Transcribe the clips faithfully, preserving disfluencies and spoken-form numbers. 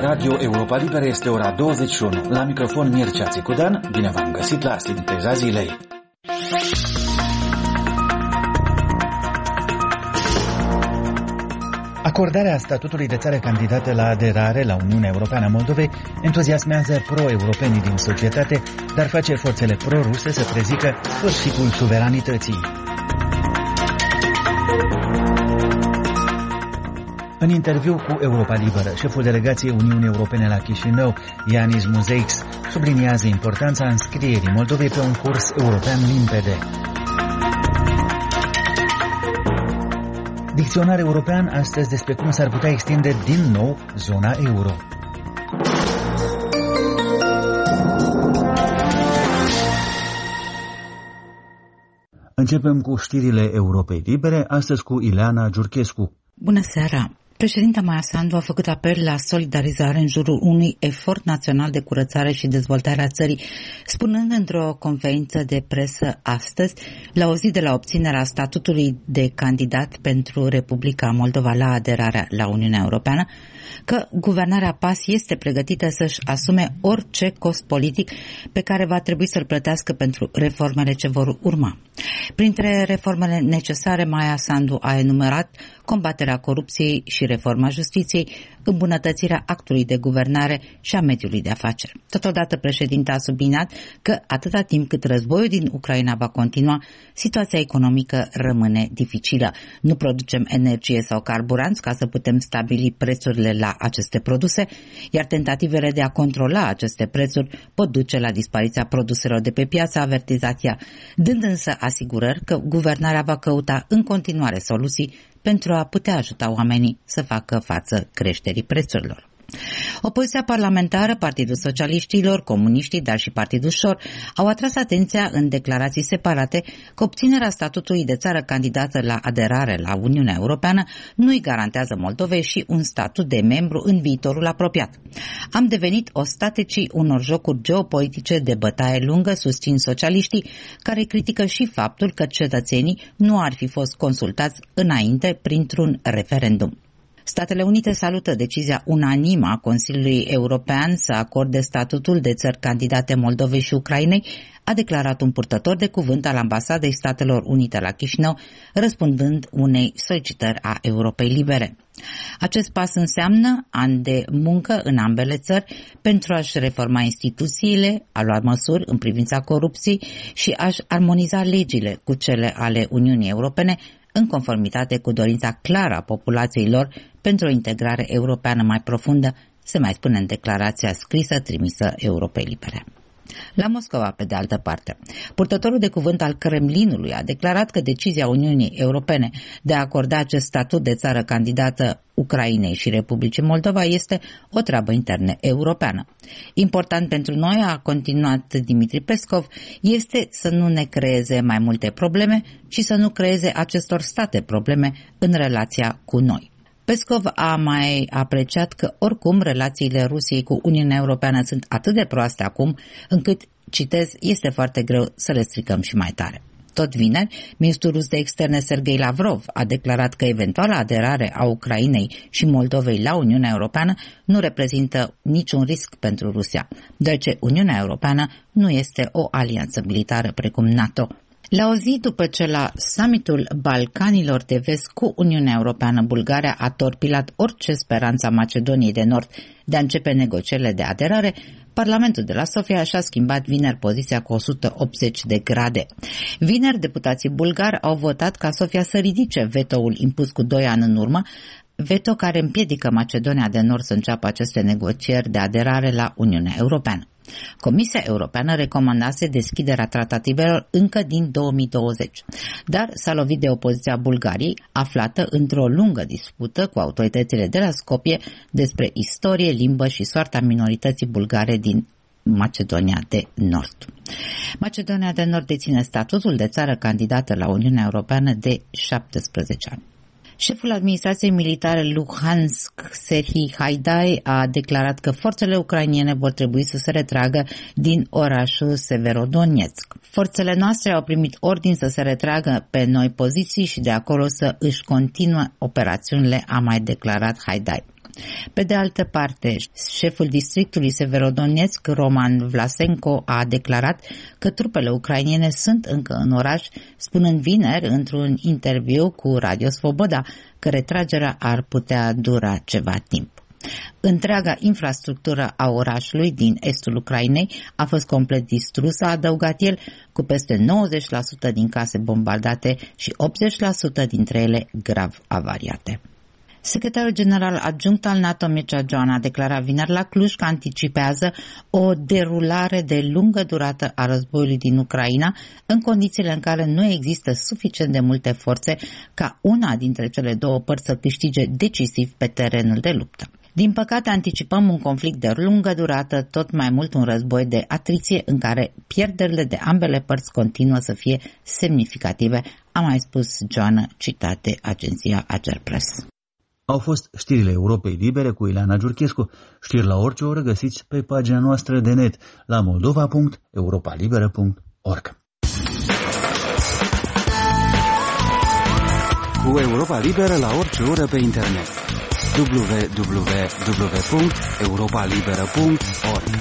Radio Europa Liberă, este ora douăzeci și unu. La microfon Mircea Țicudan, bine v-am găsit la Sinteza Zilei. Acordarea statutului de țară candidată la aderare la Uniunea Europeană a Moldovei entuziasmează pro-europenii din societate, dar face forțele pro-ruse să prezică sfârșitul suveranității. În interviu cu Europa Liberă, șeful delegației Uniunii Europene la Chișinău, Yanis Muzeix, subliniază importanța înscrierii Moldovei pe un curs european limpede. Dicționar european astăzi despre cum s-ar putea extinde din nou zona euro. Începem cu știrile Europei Libere, astăzi cu Ileana Giurchescu. Bună seara! Președinta Maia Sandu a făcut apel la solidarizare în jurul unui efort național de curățare și dezvoltare a țării, spunând într-o conferință de presă astăzi, la o zi de la obținerea statutului de candidat pentru Republica Moldova la aderarea la Uniunea Europeană, că guvernarea P A S este pregătită să-și asume orice cost politic pe care va trebui să-l plătească pentru reformele ce vor urma. Printre reformele necesare, Maia Sandu a enumerat combaterea corupției și reforma justiției, îmbunătățirea actului de guvernare și a mediului de afaceri. Totodată, președinta a subliniat că atâta timp cât războiul din Ucraina va continua, situația economică rămâne dificilă. Nu producem energie sau carburanți ca să putem stabili prețurile la aceste produse, iar tentativele de a controla aceste prețuri pot duce la dispariția produselor de pe piață, a avertizat ea, dând însă asigurări că guvernarea va căuta în continuare soluții pentru a putea ajuta oamenii să facă față creșterii prețurilor. Opoziția parlamentară, Partidul Socialiștilor, Comuniștii, dar și Partidul Șor au atras atenția în declarații separate că obținerea statutului de țară candidată la aderare la Uniunea Europeană nu îi garantează Moldovei și un statut de membru în viitorul apropiat. Am devenit ostaticii unor jocuri geopolitice de bătaie lungă, susțin socialiștii, care critică și faptul că cetățenii nu ar fi fost consultați înainte printr-un referendum. Statele Unite salută decizia unanimă a Consiliului European să acorde statutul de țări candidate Moldovei și Ucrainei, a declarat un purtător de cuvânt al Ambasadei Statelor Unite la Chișinău, răspundând unei solicitări a Europei Libere. Acest pas înseamnă ani de muncă în ambele țări pentru a-și reforma instituțiile, a lua măsuri în privința corupției și a-și armoniza legile cu cele ale Uniunii Europene, în conformitate cu dorința clară a populației lor pentru o integrare europeană mai profundă, se mai spune în declarația scrisă trimisă Europei Libere. La Moscova, pe de altă parte, purtătorul de cuvânt al Kremlinului a declarat că decizia Uniunii Europene de a acorda acest statut de țară candidată Ucrainei și Republicii Moldova este o treabă internă europeană. Important pentru noi, a continuat Dimitri Peskov, este să nu ne creeze mai multe probleme, ci să nu creeze acestor state probleme în relația cu noi. Peskov a mai apreciat că oricum relațiile Rusiei cu Uniunea Europeană sunt atât de proaste acum, încât, citez, este foarte greu să le stricăm și mai tare. Tot vineri, ministrul rus de externe Sergei Lavrov a declarat că eventuala aderare a Ucrainei și Moldovei la Uniunea Europeană nu reprezintă niciun risc pentru Rusia, deoarece Uniunea Europeană nu este o alianță militară precum NATO. La o zi după ce la summitul Balcanilor de Vest cu Uniunea Europeană, Bulgaria a torpilat orice speranță a Macedoniei de Nord de a începe negocierile de aderare, Parlamentul de la Sofia și-a schimbat vineri poziția cu o sută optzeci de grade. Vineri, deputații bulgari au votat ca Sofia să ridice vetoul impus cu doi ani în urmă, veto care împiedică Macedonia de Nord să înceapă aceste negocieri de aderare la Uniunea Europeană. Comisia Europeană recomandase deschiderea tratativelor încă din două mii douăzeci, dar s-a lovit de opoziția Bulgariei, aflată într-o lungă dispută cu autoritățile de la Skopje despre istorie, limbă și soarta minorității bulgare din Macedonia de Nord. Macedonia de Nord deține statutul de țară candidată la Uniunea Europeană de șaptesprezece ani. Șeful administrației militare Luhansk, Serhii Haidai, a declarat că forțele ucrainene vor trebui să se retragă din orașul Severodonetsk. Forțele noastre au primit ordin să se retragă pe noi poziții și de acolo să își continue operațiunile, a mai declarat Haidai. Pe de altă parte, șeful districtului Severodonetsk, Roman Vlasenko, a declarat că trupele ucrainene sunt încă în oraș, spunând vineri într-un interviu cu Radio Svoboda că retragerea ar putea dura ceva timp. Întreaga infrastructură a orașului din estul Ucrainei a fost complet distrusă, a adăugat el, cu peste nouăzeci la sută din case bombardate și optzeci la sută dintre ele grav avariate. Secretarul general adjunct al NATO, Mircea Joana, a declarat vineri la Cluj că anticipează o derulare de lungă durată a războiului din Ucraina, în condițiile în care nu există suficient de multe forțe ca una dintre cele două părți să câștige decisiv pe terenul de luptă. Din păcate, anticipăm un conflict de lungă durată, tot mai mult un război de atriție în care pierderile de ambele părți continuă să fie semnificative, a mai spus Joana, citate agenția Agerpres. Au fost știrile Europei Libere cu Ileana Giurchescu. Știri la orice oră găsiți pe pagina noastră de net la moldova punct europa liberă punct org. Cu Europa Liberă la orice oră pe internet. w w w punct europa liberă punct org.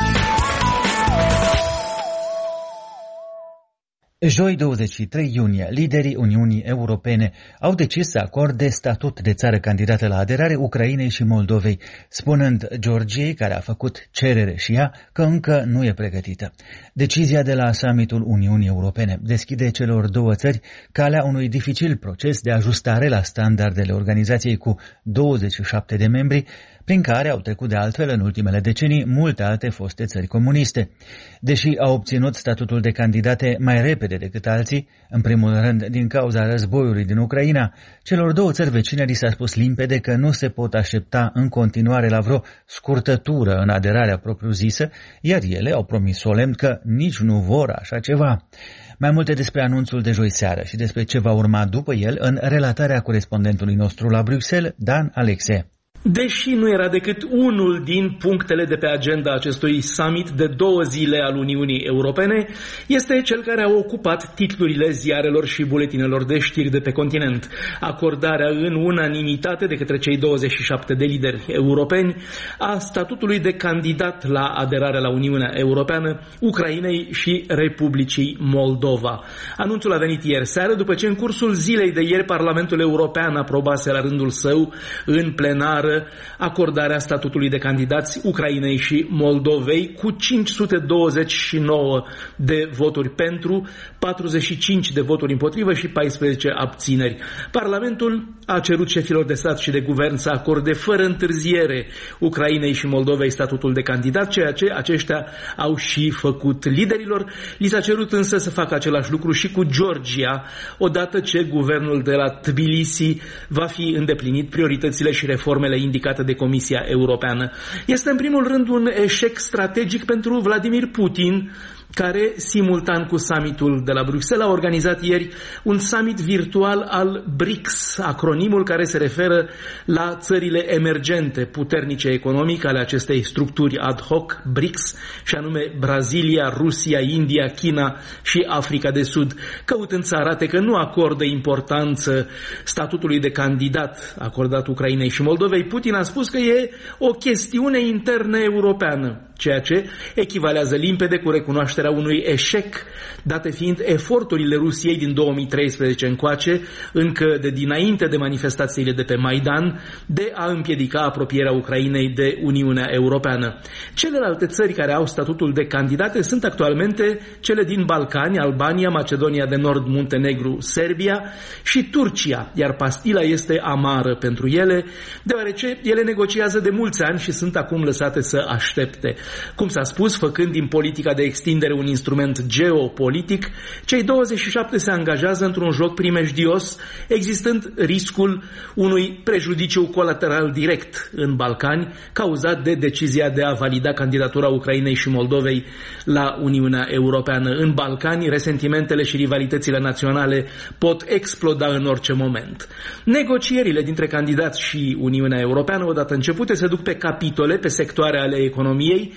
Joi douăzeci și trei iunie, liderii Uniunii Europene au decis să acorde statut de țară candidată la aderare Ucrainei și Moldovei, spunând Georgiei, care a făcut cerere și ea, că încă nu e pregătită. Decizia de la summitul Uniunii Europene deschide celor două țări calea unui dificil proces de ajustare la standardele organizației cu douăzeci și șapte de membri, prin care au trecut de altfel în ultimele decenii multe alte foste țări comuniste. Deși au obținut statutul de candidate mai repede decât alții, în primul rând din cauza războiului din Ucraina, celor două țări vecine li s-a spus limpede că nu se pot aștepta în continuare la vreo scurtătură în aderarea propriu-zisă, iar ele au promis solemn că nici nu vor așa ceva. Mai multe despre anunțul de joi seară și despre ce va urma după el în relatarea corespondentului nostru la Bruxelles, Dan Alexe. Deși nu era decât unul din punctele de pe agenda acestui summit de două zile al Uniunii Europene, este cel care a ocupat titlurile ziarelor și buletinelor de știri de pe continent. Acordarea în unanimitate de către cei douăzeci și șapte de lideri europeni a statutului de candidat la aderare la Uniunea Europeană Ucrainei și Republicii Moldova. Anunțul a venit ieri seară, după ce în cursul zilei de ieri Parlamentul European aprobase la rândul său în plenară acordarea statutului de candidați Ucrainei și Moldovei cu cinci sute douăzeci și nouă de voturi pentru, patruzeci și cinci de voturi împotrivă și paisprezece abțineri. Parlamentul a cerut șefilor de stat și de guvern să acorde fără întârziere Ucrainei și Moldovei statutul de candidat, ceea ce aceștia au și făcut. Liderilor li s-a cerut însă să facă același lucru și cu Georgia, odată ce guvernul de la Tbilisi va fi îndeplinit prioritățile și reformele indicate de Comisia Europeană. Este în primul rând un eșec strategic pentru Vladimir Putin, care, simultan cu summitul de la Bruxelles, a organizat ieri un summit virtual al B R I C S, acronimul care se referă la țările emergente, puternice economic ale acestei structuri ad hoc, B R I C S, și anume Brazilia, Rusia, India, China și Africa de Sud, căutând să arate că nu acordă importanță statutului de candidat acordat Ucrainei și Moldovei. Putin a spus că e o chestiune internă europeană, ceea ce echivalează limpede cu recunoașterea unui eșec, date fiind eforturile Rusiei din două mii treisprezece încoace, încă de dinainte de manifestațiile de pe Maidan, de a împiedica apropierea Ucrainei de Uniunea Europeană. Celelalte țări care au statutul de candidate sunt actualmente cele din Balcani, Albania, Macedonia de Nord, Muntenegru, Serbia și Turcia, iar pastila este amară pentru ele, deoarece ele negociază de mulți ani și sunt acum lăsate să aștepte. Cum s-a spus, făcând din politica de extindere un instrument geopolitic, cei douăzeci și șapte se angajează într-un joc primejdios, existând riscul unui prejudiciu colateral direct în Balcani, cauzat de decizia de a valida candidatura Ucrainei și Moldovei la Uniunea Europeană. În Balcani, resentimentele și rivalitățile naționale pot exploda în orice moment. Negocierile dintre candidați și Uniunea Europeană, odată începute, se duc pe capitole, pe sectoare ale economiei,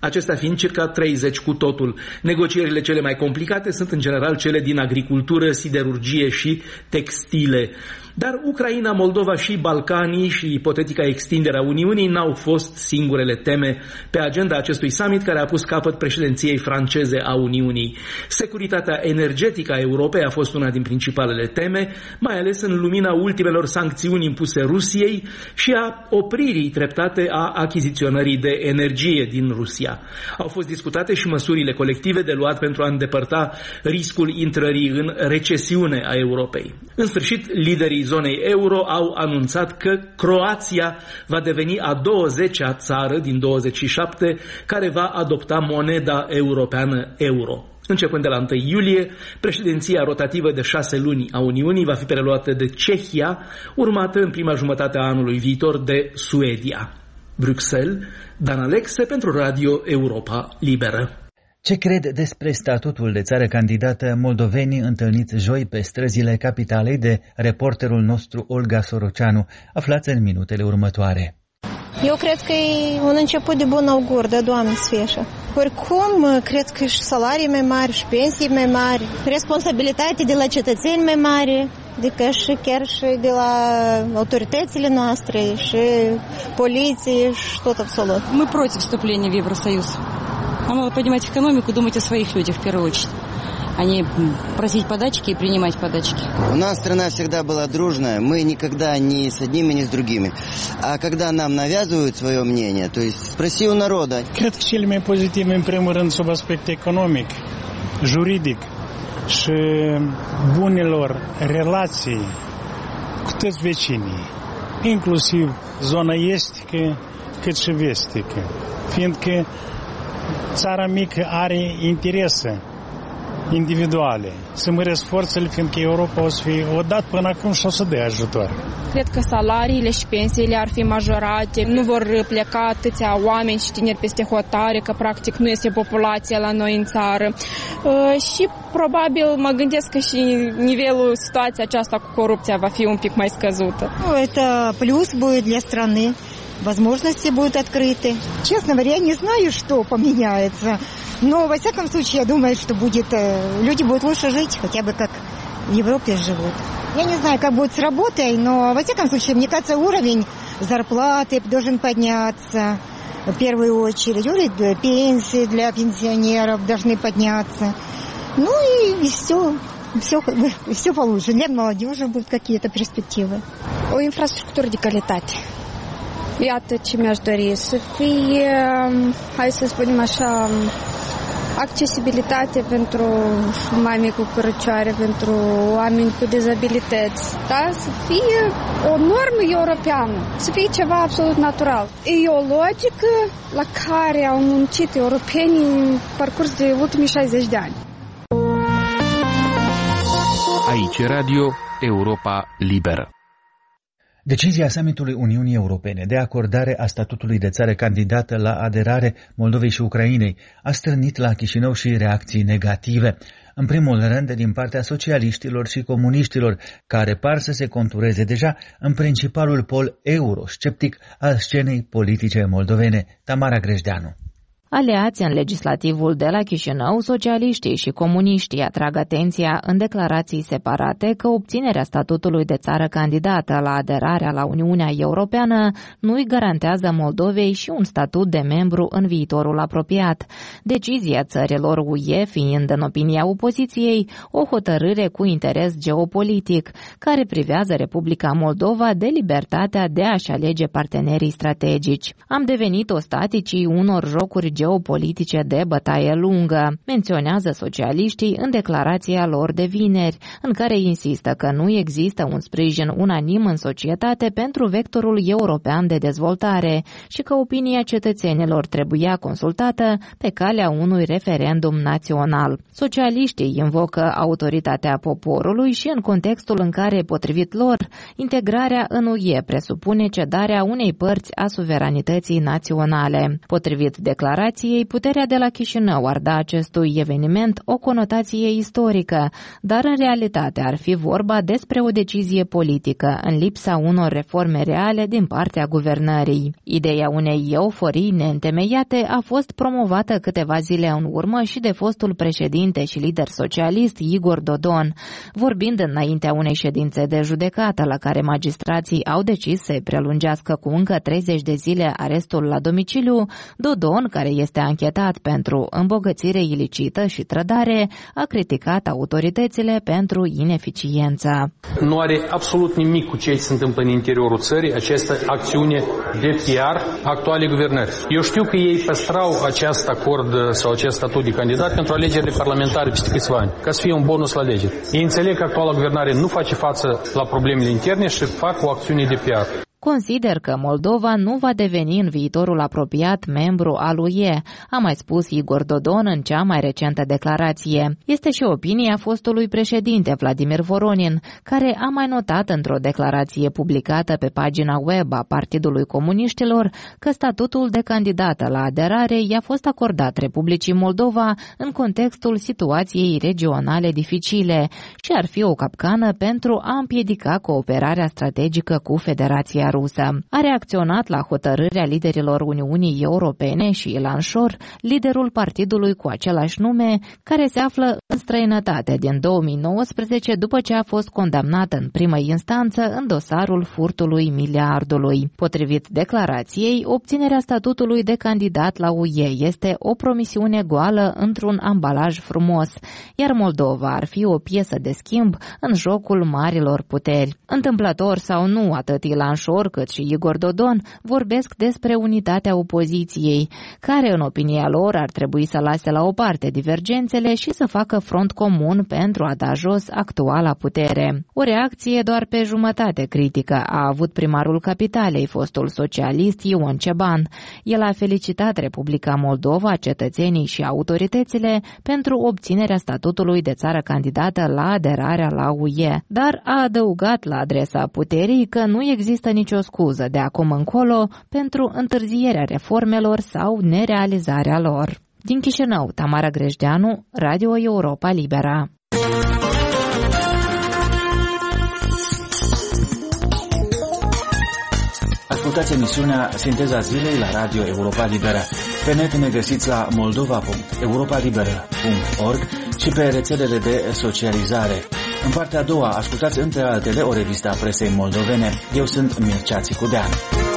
acestea fiind circa treizeci cu totul. Negocierile cele mai complicate sunt în general cele din agricultură, siderurgie și textile. Dar Ucraina, Moldova și Balcanii și ipotetica extindere a Uniunii n-au fost singurele teme pe agenda acestui summit care a pus capăt președinției franceze a Uniunii. Securitatea energetică a Europei a fost una din principalele teme, mai ales în lumina ultimelor sancțiuni impuse Rusiei și a opririi treptate a achiziționării de energie din Rusia. Au fost discutate și măsurile colective de luat pentru a îndepărta riscul intrării în recesiune a Europei. În sfârșit, liderii zonei euro au anunțat că Croația va deveni a douăzecea țară din douăzeci și șapte care va adopta moneda europeană euro. Începând de la întâi iulie, președinția rotativă de șase luni a Uniunii va fi preluată de Cehia, urmată în prima jumătate a anului viitor de Suedia. Bruxelles, Dan Alexe pentru Radio Europa Liberă. Ce cred despre statutul de țară candidată moldovenii întâlniți joi pe străzile capitalei de reporterul nostru Olga Soroceanu? Aflați în minutele următoare. Eu cred că e un început de bun augur, de Doamne să fie așa. Oricum, cred că și salarii mai mari, și pensii mai mari, responsabilitatea de la cetățeni mai mare, adică și chiar și de la autoritățile noastre, și poliție, și tot absolut. Мы против вступления в Евросоюз. Нам надо поднимать экономику, думать о своих людях в первую очередь, а не просить подачки и принимать подачки. У нас страна всегда была дружная, мы никогда ни с одними, ни с другими. А когда нам навязывают свое мнение, то есть спроси у народа. Cred că cele mai pozitive, în primul rând, sub aspect economic, juridic și bunelor relații cu toți vecinii, inclusiv zona estică cât și vestică, fiindcă țara mică are interese individuale. Să măresc forțele, fiindcă Europa o să fie odată până acum și o să dea ajutor. Cred că salariile și pensiile ar fi majorate, nu vor pleca atâția oameni și tineri peste hotare, că practic nu este populația la noi în țară. Uh, și probabil mă gândesc că și nivelul situației aceasta cu corupția va fi un pic mai scăzută. Это плюс будет для страны. Возможности будут открыты. Честно говоря, я не знаю, что поменяется. Но, во всяком случае, я думаю, что будет, люди будут лучше жить, хотя бы как в Европе живут. Я не знаю, как будет с работой, но, во всяком случае, мне кажется, уровень зарплаты должен подняться. В первую очередь, уровень пенсии для пенсионеров должны подняться. Ну и, и все. Все, все получше. Для молодежи будут какие-то перспективы. O infrastructură de calitate. Iată ce mi-aș dori, să fie, hai să spunem așa, accesibilitate pentru mame cu cărăcioare, pentru oameni cu dizabilități, da? Să fie o normă europeană, să fie ceva absolut natural. E o logică la care au muncit europenii în parcurs de ultimii șaizeci de ani. Aici Radio Europa Liberă. Decizia summitului Uniunii Europene de acordare a statutului de țară candidată la aderare Moldovei și Ucrainei a stârnit la Chișinău și reacții negative. În primul rând din partea socialiștilor și comuniștilor, care par să se contureze deja în principalul pol eurosceptic al scenei politice moldovene. Tamara Grejdeanu. Aliați în legislativul de la Chișinău, socialiștii și comuniștii atrag atenția în declarații separate că obținerea statutului de țară candidată la aderarea la Uniunea Europeană nu îi garantează Moldovei și un statut de membru în viitorul apropiat. Decizia țărilor U E fiind, în opinia opoziției, o hotărâre cu interes geopolitic, care privează Republica Moldova de libertatea de a-și alege partenerii strategici. Am devenit ostaticii unor jocuri geopolitice de bătaie lungă, menționează socialiștii în declarația lor de vineri, în care insistă că nu există un sprijin unanim în societate pentru vectorul european de dezvoltare și că opinia cetățenilor trebuia consultată pe calea unui referendum național. Socialiștii invocă autoritatea poporului și în contextul în care, potrivit lor, integrarea în U E presupune cedarea unei părți a suveranității naționale. Potrivit declarației, declarației, puterea de la Chișinău ar da acestui eveniment o conotație istorică, dar în realitate ar fi vorba despre o decizie politică, în lipsa unor reforme reale din partea guvernării. Ideea unei euforii neîntemeiate a fost promovată câteva zile în urmă și de fostul președinte și lider socialist Igor Dodon, vorbind înaintea unei ședințe de judecată la care magistrații au decis să-i prelungească cu încă treizeci de zile arestul la domiciliu. Dodon, care este anchetat pentru îmbogățire ilicită și trădare, a criticat autoritățile pentru ineficiență. Nu are absolut nimic cu ce se întâmplă în interiorul țării această acțiune de P R actuale guvernări. Eu știu că ei păstrau acest acord sau acest statut de candidat pentru alegerile parlamentare peste câțiva ani, ca să fie un bonus la alegeri. Ei înțeleg că actuala guvernare nu face față la problemele interne și fac o acțiune de P R. Consider că Moldova nu va deveni în viitorul apropiat membru al U E, a mai spus Igor Dodon în cea mai recentă declarație. Este și opinia fostului președinte Vladimir Voronin, care a mai notat într-o declarație publicată pe pagina web a Partidului Comuniștilor că statutul de candidată la aderare i-a fost acordat Republicii Moldova în contextul situației regionale dificile și ar fi o capcană pentru a împiedica cooperarea strategică cu Federația Rusă. A reacționat la hotărârea liderilor Uniunii Europene și Ilan Șor, liderul partidului cu același nume, care se află în străinătate din două mii nouăsprezece după ce a fost condamnat în primă instanță în dosarul furtului miliardului. Potrivit declarației, obținerea statutului de candidat la U E este o promisiune goală într-un ambalaj frumos, iar Moldova ar fi o piesă de schimb în jocul marilor puteri. Întâmplător sau nu, atât Ilan Șor cât și Igor Dodon vorbesc despre unitatea opoziției, care, în opinia lor, ar trebui să lase la o parte divergențele și să facă front comun pentru a da jos actuala putere. O reacție doar pe jumătate critică a avut primarul capitalei, fostul socialist Ion Ceban. El a felicitat Republica Moldova, cetățenii și autoritățile pentru obținerea statutului de țară candidată la aderarea la U E, dar a adăugat la adresa puterii că nu există nicio o scuză de acum încolo pentru întârzierea reformelor sau nerealizarea lor. Din Chișinău, Tamara Grejdeanu, Radio Europa Libera. Ascultați emisiunea Sinteza Zilei la Radio Europa Libera. Pe net ne găsiți la moldova punct europa liberă punct org și pe rețelele de socializare. În partea a doua, ascultați între altele o revistă a presei moldovene. Eu sunt Mircea Țicudean.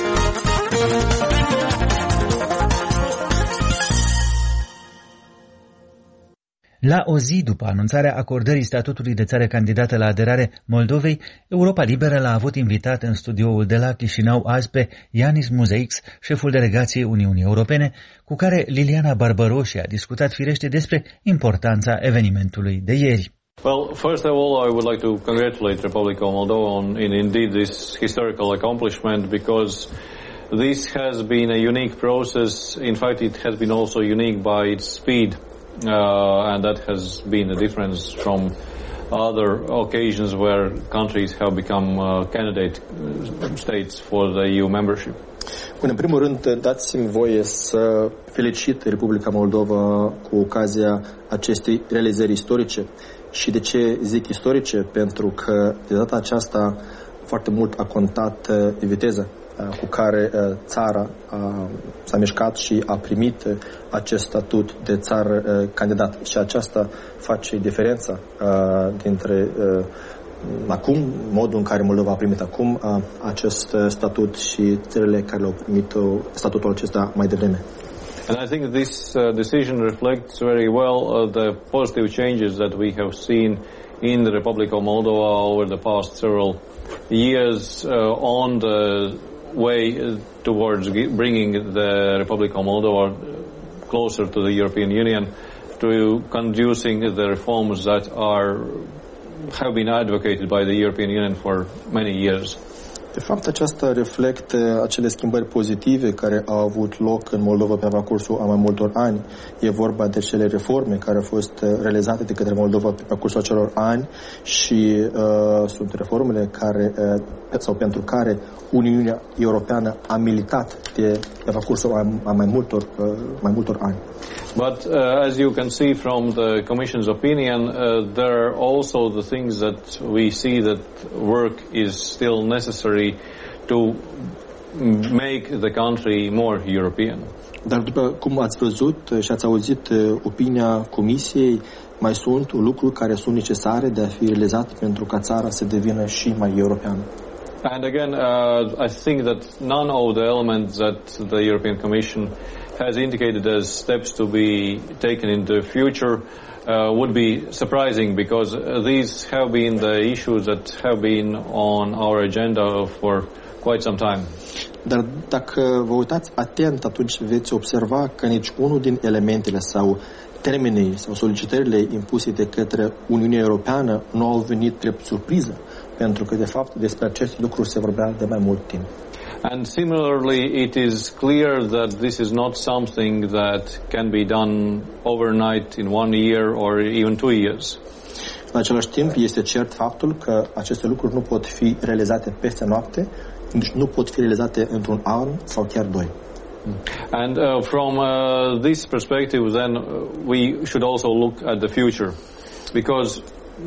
La o zi după anunțarea acordării statutului de țară candidată la aderare Moldovei, Europa Liberă l-a avut invitat în studioul de la Chișinău azi pe Yanis Muzeix, șeful delegației Uniunii Europene, cu care Liliana Barbaroși a discutat firește despre importanța evenimentului de ieri. Well, first of all, I would like to congratulate Republica Moldova on in indeed this historical accomplishment, because this has been a unique process. In fact, it has been also unique by its speed, uh, and that has been a difference from other occasions where countries have become uh, candidate states for the E U membership. În primul rând, dați-mi voie să felicit Republica Moldova cu ocazia acestei realizări istorice. Și de ce zic istorice? Pentru că de data aceasta foarte mult a contat viteza cu care țara s-a mișcat și a primit acest statut de țară candidat. Și aceasta face diferența dintre acum, modul în care Moldova a primit acum acest statut și țările care le-au primit statutul acesta mai devreme. And I think this uh, decision reflects very well uh, the positive changes that we have seen in the Republic of Moldova over the past several years uh, on the way towards bringing the Republic of Moldova closer to the European Union, to conducing the reforms that are have been advocated by the European Union for many years. De fapt, aceasta reflectă acele schimbări pozitive care au avut loc în Moldova pe parcursul a mai multor ani. E vorba de cele reforme care au fost realizate de către Moldova pe parcursul acelor ani și uh, sunt reformele care, uh, sau pentru care Uniunea Europeană a militat de, pe parcursul a, a mai, multor, uh, mai multor ani. But uh, as you can see from the Commission's opinion, uh, there are also the things that we see that work is still necessary to make the country more European. Dar după cum ați văzut și ați auzit opinia Comisiei, mai sunt lucruri care sunt necesare de a fi realizate pentru ca țara să devină și mai europeană. And again, uh, I think that none of the elements that the European Commission has indicated as steps to be taken in the future uh, would be surprising, because uh, these have been the issues that have been on our agenda for quite some time. Dar dacă vă uitați atent, atunci veți observa că nici unul din elementele sau termenii sau solicitările impuse de către Uniunea Europeană nu au venit drept surpriză, pentru că de fapt despre aceste lucruri se vorbea de mai mult timp. And similarly, it is clear that this is not something that can be done overnight in one year or even two years. În același timp, este cert faptul că aceste lucruri nu pot fi realizate peste noapte, nici nu pot fi realizate într-un an sau chiar doi. And uh, from uh, this perspective, then uh, we should also look at the future, because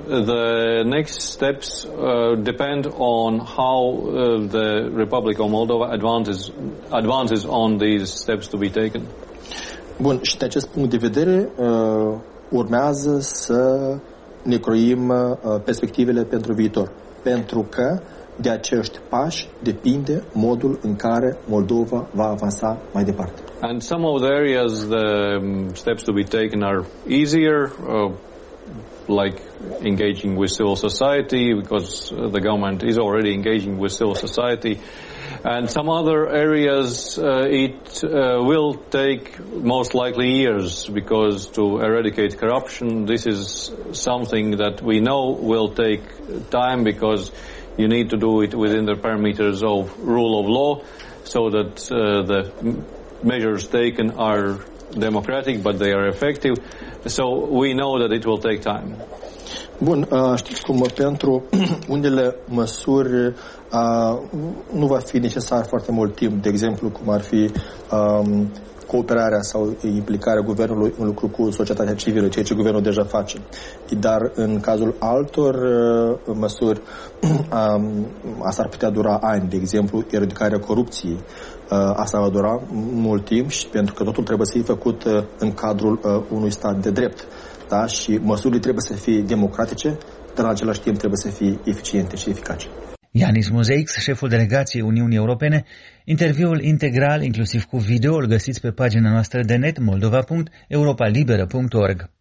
the next steps uh, depend on how uh, the Republic of Moldova advances advances on these steps to be taken. Bun, și de acest punct de vedere uh, urmează să ne croim uh, perspectivele pentru viitor, pentru că de acești pași depinde modul în care Moldova va avansa mai departe. And some of the areas the um, steps to be taken are easier, uh, like engaging with civil society, because uh, the government is already engaging with civil society. And some other areas uh, it uh, will take most likely years, because to eradicate corruption, this is something that we know will take time, because you need to do it within the parameters of rule of law, so that uh, the measures taken are democratic, but they are effective. So we know that it will take time. Bun, uh, știți cum, pentru unele măsuri uh, nu va fi necesar foarte mult timp, de exemplu, cum ar fi um, cooperarea sau implicarea guvernului în lucru cu societatea civilă, ceea ce guvernul deja face. Dar în cazul altor uh, măsuri, um, asta ar putea dura ani, de exemplu, eradicarea corupției. Uh, asta va dura mult timp, și pentru că totul trebuie să fie făcut uh, în cadrul uh, unui stat de drept. Da? Și măsurile trebuie să fie democratice, dar în același timp trebuie să fie eficiente și eficace. Yanis Muzeix, șeful delegației Uniunii Europene. Interviul integral, inclusiv cu video, îl găsiți pe pagina noastră de net moldova punct europa liberă punct org.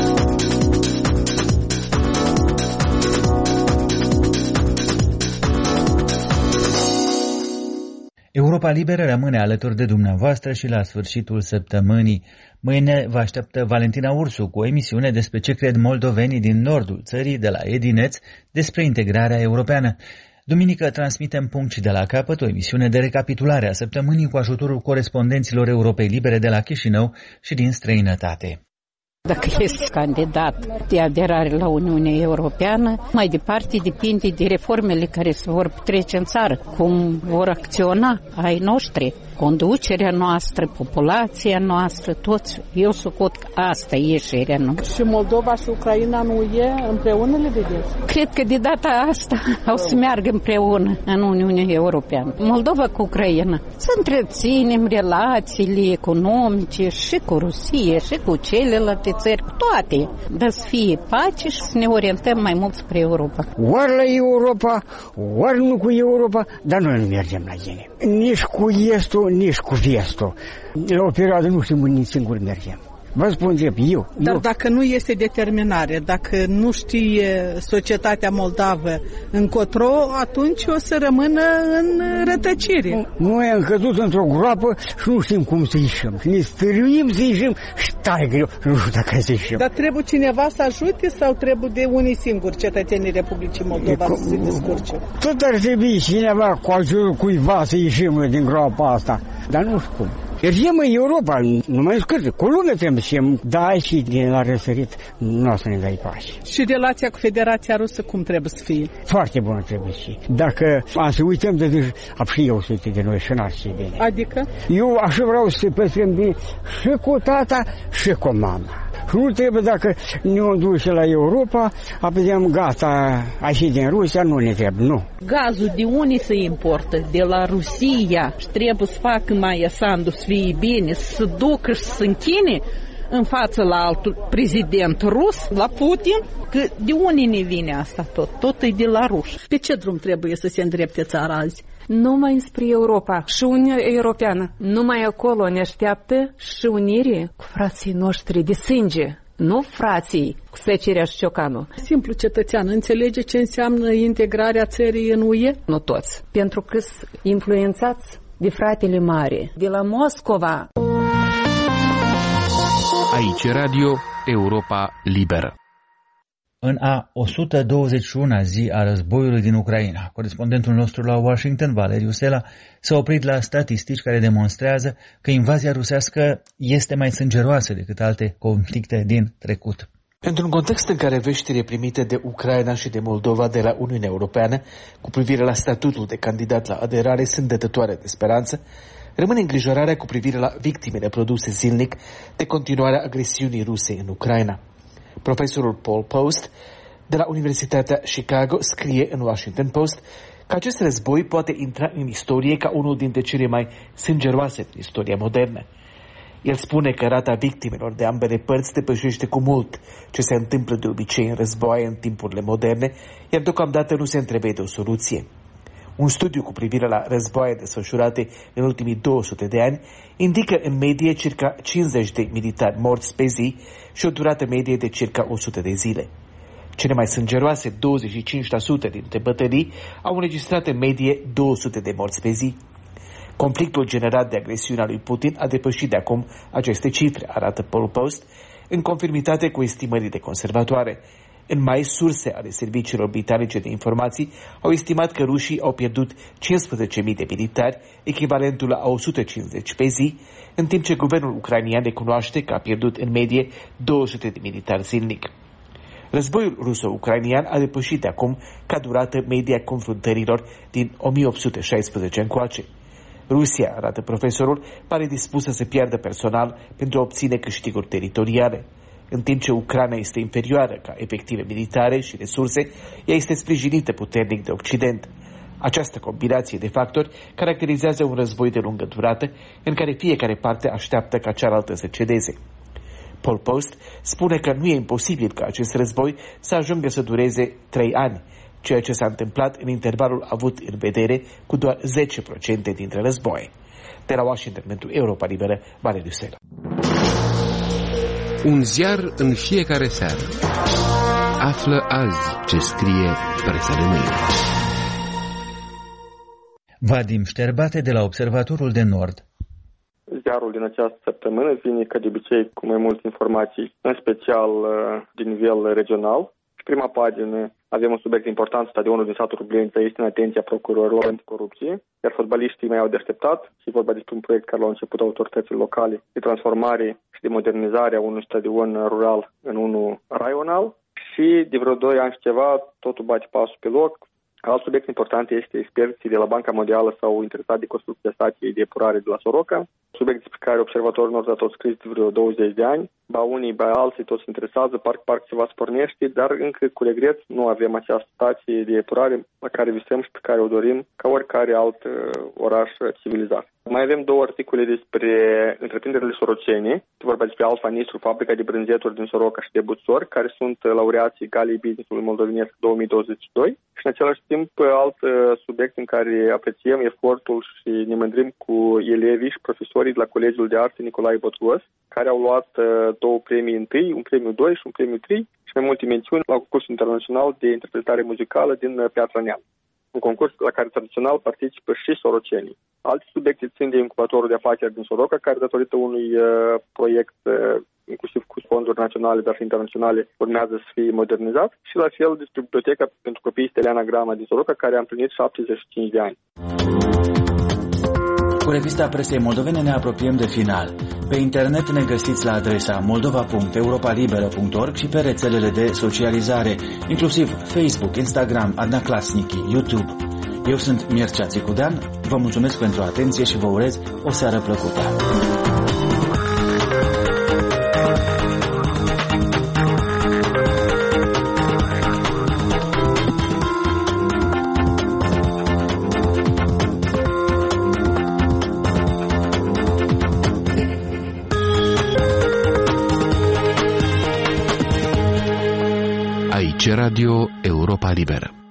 Europa Liberă rămâne alături de dumneavoastră și la sfârșitul săptămânii. Mâine vă așteaptă Valentina Ursu cu o emisiune despre ce cred moldovenii din nordul țării, de la Edineț, despre integrarea europeană. Duminică transmitem Punct de la capăt, o emisiune de recapitulare a săptămânii cu ajutorul corespondenților Europei Libere de la Chișinău și din străinătate. Dacă este candidat de aderare la Uniunea Europeană, mai departe depinde de reformele care se vor trece în țară, cum vor acționa ai noștri, conducerea noastră, populația noastră, toți. Eu socot că asta e ieșirea noastră. Și Moldova și Ucraina nu e împreună, le vedeți? Cred că de data asta o să meargă împreună în Uniunea Europeană. Moldova cu Ucraina. Să întreținem relațiile economice și cu Rusia și cu celelalte țări, cu toate, dar să fie pace și să ne orientăm mai mult spre Europa. Ori la Europa, ori nu cu Europa, dar noi nu mergem la ei. Nici cu estul, nici cu vestul. La o perioadă nu știm unde singuri mergem. Vă spun drept, eu. Dar eu. dacă nu este determinare, dacă nu știe societatea moldavă încotro, atunci o să rămână în rătăcire. Noi am căzut într-o groapă și nu știm cum să ieșim. Ne stăruim să ieșim și tare greu, nu știu dacă să ieșim. Dar trebuie cineva să ajute sau trebuie de unii singuri cetățenii Republicii Moldova să se descurce? Tot ar trebui cineva cu ajutorul cuiva să ieșim din groapa asta, dar nu știu cum. Ieșim în Europa, nu mai scârte, cu lume trebuie să ieșim, da, și din la răsărit nu o să ne dai pași. Și relația cu Federația Rusă cum trebuie să fie? Foarte bună trebuie să fie. Dacă am să uităm de deci, am și eu să de noi și n-ar fi bine. Adică? Eu așa vreau să păstrăm bine și cu tata și cu mama. Și nu trebuie dacă ne-o duce la Europa, apădem gata, așa din Rusia, nu ne trebuie, nu. Gazul de unde se importă? De la Rusia. Și trebuie să facă mai Sandu să fie bine, să ducă și să închine în față la altul prezident rus, la Putin, că de unde ne vine asta tot? Tot e de la ruși. Pe ce drum trebuie să se îndrepte țara azi? Numai spre Europa și Uniunea Europeană. Numai acolo ne așteaptă și unire cu frații noștri de sânge, nu frații cu Secerea și Ciocanu. Simplu cetățean înțelege ce înseamnă integrarea țării în U E? Nu toți, pentru că sunt influențați de fratele mare, de la Moscova. Aici Radio Europa Liberă. În a o sută douăzeci și una zi a războiului din Ucraina, corespondentul nostru la Washington, Valeriu Sela, s-a oprit la statistici care demonstrează că invazia rusească este mai sângeroasă decât alte conflicte din trecut. Într-un context în care veștile primite de Ucraina și de Moldova de la Uniunea Europeană cu privire la statutul de candidat la aderare sunt dătătoare de speranță, rămâne îngrijorarea cu privire la victimele produse zilnic de continuarea agresiunii ruse în Ucraina. Profesorul Paul Post de la Universitatea Chicago scrie în Washington Post că acest război poate intra în istorie ca unul dintre cele mai sângeroase din istoria modernă. El spune că rata victimelor de ambele părți depășește cu mult ce se întâmplă de obicei în războaie în timpurile moderne, iar deocamdată nu se întrevede o soluție. Un studiu cu privire la războaie desfășurate în ultimii două sute de ani indică în medie circa cincizeci de militari morți pe zi și o durată medie de circa o sută de zile. Cele mai sângeroase douăzeci și cinci la sută dintre bătălii au înregistrat în medie două sute de morți pe zi. Conflictul generat de agresiunea lui Putin a depășit de acum aceste cifre, arată Paul Post, în conformitate cu estimările conservatoare. În mai, surse ale serviciilor britanice de informații au estimat că rușii au pierdut cincisprezece mii de militari, echivalentul la o sută cincizeci pe zi, în timp ce guvernul ucrainian recunoaște că a pierdut în medie două sute de militari zilnic. Războiul ruso-ucrainian a depășit de acum ca durată media confruntărilor din o mie opt sute șaisprezece încoace. Rusia, arată profesorul, pare dispusă să piardă personal pentru a obține câștiguri teritoriale. În timp ce Ucraina este inferioară ca efective militare și resurse, ea este sprijinită puternic de Occident. Această combinație de factori caracterizează un război de lungă durată, în care fiecare parte așteaptă ca cealaltă să cedeze. Paul Post spune că nu e imposibil ca acest război să ajungă să dureze trei ani, ceea ce s-a întâmplat în intervalul avut în vedere cu doar zece la sută dintre războaie. De la Washington, pentru Europa Liberă, Valeriu Sela. Un ziar în fiecare seară. Află azi ce scrie presa de mâine. Vadim Șterbate de la Observatorul de Nord. Ziarul din această săptămână vine ca de obicei cu mai multe informații, în special din nivel regional. Prima pagină avem un subiect important, stadionul din satul Rublința este în atenția procurorilor anticorupție, iar fotbaliștii mai au de așteptat și vorba despre un proiect care l-au început autoritățile locale de transformare și de modernizare a unui stadion rural în unul raional și de vreo doi ani și ceva totul bate pasul pe loc. Alt subiect important este experții de la Banca Mondială s-au interesat de construcția stației de epurare de la Soroca, subiect despre care observatorul nostru a tot scris de vreo douăzeci de ani. Ba unii, ba alții toți se interesează, parc, parc ceva spornește, dar încă cu regret nu avem această stație de epurare la care visăm și pe care o dorim ca oricare alt uh, oraș civilizat. Mai avem două articole despre întreprinderile sorocene, vorba despre Alfa Nistru, fabrica de brânzeturi din Soroca și de buțori, care sunt laureații Galei Business-ului Moldovenesc două mii douăzeci și doi. Și în același timp alt uh, subiect în care apreciem efortul și ne mândrim cu elevii și profesorii de la Colegiul de Arte Nicolae Botgos, care au luat uh, două premii întâi, un premiu doi și un premiu trei și mai multe mențiuni la concursul internațional de interpretare muzicală din Piatra Neamț. Un concurs la care tradițional participă și sorocenii. Alte subiecte țin de incubatorul de afaceri din Soroca, care datorită unui uh, proiect uh, inclusiv cu fonduri naționale, dar și internaționale, urmează să fie modernizat. Și la fel despre biblioteca pentru copii Steliana Grama din Soroca, care a împlinit șaptezeci și cinci de ani. Cu revista presei moldovene ne apropiem de final. Pe internet ne găsiți la adresa moldova punct europa liberă punct org și pe rețelele de socializare, inclusiv Facebook, Instagram, Adnaclasnici, YouTube. Eu sunt Mircea Țicudean, vă mulțumesc pentru atenție și vă urez o seară plăcută. Aici Radio Europa Liberă.